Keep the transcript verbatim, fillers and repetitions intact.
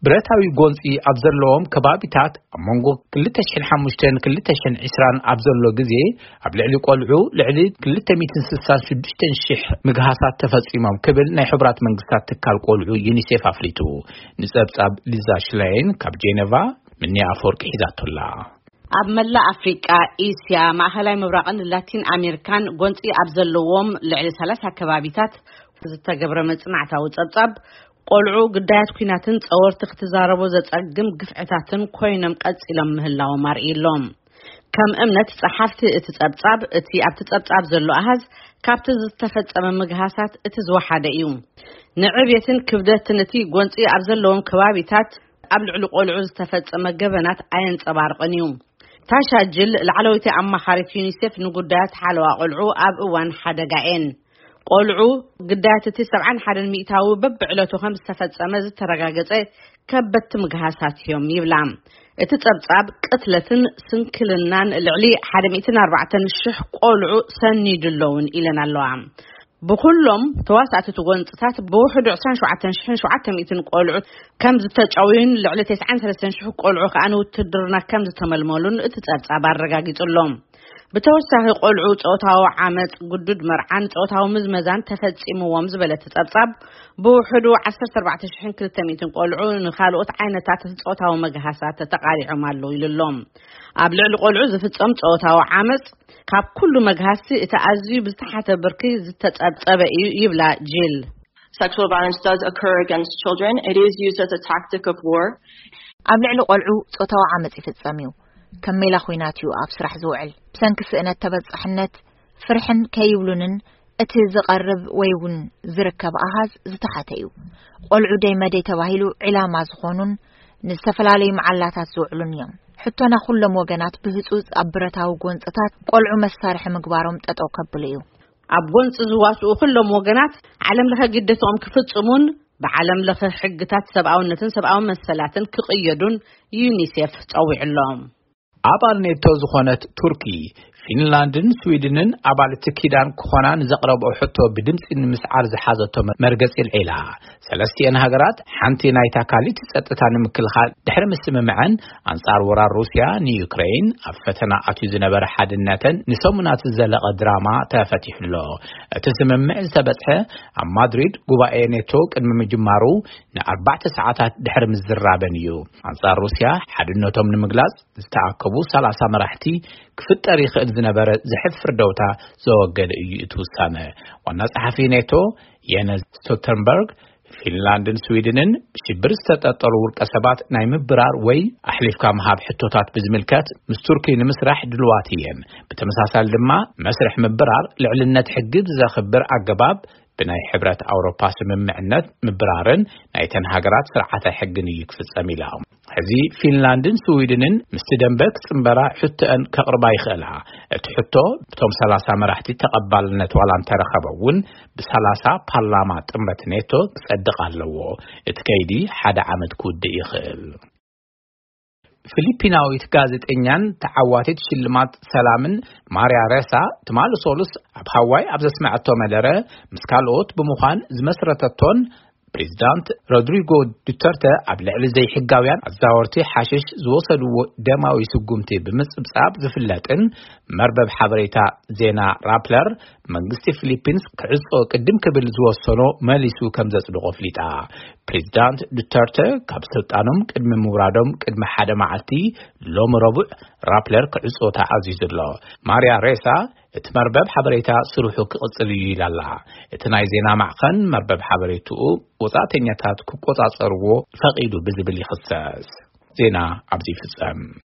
برتاوي غونسي ابزلوم كبابيتات مونغو كلتا شحن حمشتن كلتا شحن عسران ابزلو غزي ابلعلي قلعو لعلي كلتا ميتين سلسان شدشتن شح مغهاسات تفصيمام كبل ناي حبرات منغستات تكال قلعو يونيسيف افريتو نصبصاب ليزا شلاين كاب جينيفا مني افورك حيزاتولا ኣብ መላ ኣፍሪቃ ኤስያ ማእከላይ ምብራቕን ላቲን ኣሜሪካን ጎንፂ ኣብዘለዎም ልዕሊ ሰላሳ ከባቢታት ዝተገብረ መጽናዕታዊ ጸብጻብ ቆልዑ ግዳያት ኩናትን ጸወርቲ ክትዛረቦ ዘጸግም ግፍዕታትን ኮይኖም ቀጽሎም ምህላዎም ኣርኢሎም ከም እምነት ጸሓፍቲ እቲ ጸብጻብ እቲ ኣብቲ ጸብጻብ ዘሎ ኣሃዝ ካብቲ ዝተፈጸመ ምግሃሳት እቲ ዝወሓደ እዩ ንዕብየትን ክብደትን እቲ ጎንፂ ኣብዘለዎም ከባቢታት ኣብ ልዕሊ ቆልዑ ዝተፈጸመ ገበናት ኣየንጸባርቕን እዩ ታሻጅል ለዓለዊት ኣማኻሪት ዩኒሴፍ ንጉዳያት ሓለዋ ቆልዑ ኣብ እዋን ሓደጋኤን ቆልዑ ግዳያት እቲ ሰብዓ ወሓደ ሚእታዊ በብዕለቱ ከም ዝተፈጸመ ዝተረጋገጸ ከበድቲ ምግሃሳት እዮም ይብላ እቲ ጸብጻብ ቅትለትን ስንክልናን ልዕሊ ሓደ ሚእቲ ኣርባዕተ ሽሕ ቆልዑ ሰኒድለውን ኢለን ኣለዋ بكلهم تواصلت تغنصات بوحد عشرين شعة شحن شعة مئتين قلعو كم زتجاوين لعلة تسعين ثلاثين شح قلعو كأنو تدرنا كم زتململون اتتصاب الرجاجيتلهم بتوسع قلعو صوتاو عامت جدد مرعان صوتاو مزمزان تفصيم ومز بلت تتصاب بوحد عشرة أربعة شحن كلتا مئتين قلعو نخالوت عينتات صوتاو مجهسات تقارع مالو يللهم قبل القلعو زفتهم صوتاو عامت كاب كل مجهسي تأذي بستحة بركي زتتصاب يبلا جيل. Sexual violence does occur against children. It is used as a tactic of war. قبل القلعو صوتاو عامت يفتسميو كميلا خويناتيو أبصرح زوعل بسنك سئنة تبصحنت فرحن كيولونن اتي زقرب ويون زركب أهاز زتحتيو قلعو دايما دي تواهيلو علاما زخونون نستفلالي معلاتات زوعلون يوم حتى نخل موغنات بهزوز أبرتاو قونصتات قلعو مسارح مقبارهم تتو كبليو أبقونص زواسو كل موغنات علم لها قدتهم كفتسمون بعلم لها حقتات سبعونتن سبعون مسلاتن كقيدون يونيسيف تقوي اللهم أبال نيتو زخونت تركي فنلاندن سويدنن أبال تكيدان كخونان زقرب أو حتو بدمس إن مسعار زحازتو مرقز العلا سلستي أنهاجرات حانتي نايتا كالي تسأتتان مكلخا دحر مسممعن أنصار ورا روسيا نيوكرين أفتنا أتو زنبر حاد الناتن نسومنات الزلق دراما تفتح له تسممع سبتها عن مدريد قبائي نيتو كنم مجمارو نأربعة ساعات دحر مزرابنيو أنصار روسيا حاد النوتو من مقلاز استعقبو سلاسة مراحتي كفت تاريخ الزنبر زحفر دوتا زوجد يتوسانه والناس حفي نيتو يانز ستوتنبرغ فنلاندن سويدنن شبرست تطرور كسبات نايم برار وي أحلف كام هاب حتوتات بزملكات مستوركي نمسرح دلواتيين بتمساسال دما مسرح مبرار لعلنة حقد زخبر عقباب بناي حبرات أوروبا سممعنات مبرارن نايتن هاجرات سرعة حقني يكفز أميلاهم هذه فنلاندن سويدنن مستدنبك تنبرا حتى أن كقربا يخلها تحطو بتوم سلاسة مرحتي تقبل نتوالان ترخبون بسلاسة برلامات أمت نيتو تصدق اللو اتكيدي حدا عمد كود يخل فيليبيناويت غازت انيان تعواتت شلمات سلامن ماريا ريسا تمال سولس بهواي ابز سمعتو مدره مسكالوت بمخان زمسرتتون بريزيدنت رودريغو دوترتا ابلعل زي حقاويان ازاورتي حاشش زوصلو دماوي سقومتي بمصبصاب زفلاتن مربب حبريتا زينا رابلر منغستي فيليبينز كعصو قدم كبل زوصلو ماليسو كمزصدقو فليتا بريزيدنت دوترتا كابسلطانوم قدم مورادوم قدم حدا معتي لوم ربع رابلر كعصو تعزيزلو ماريا ريسا اتمربب حبريتا سروحو كقصل يلالا اتناي زينا معخن مربب حبريتو وصاتنياتات كقصاصرو فقيدو بزبل يخصص زينا عبدي فصام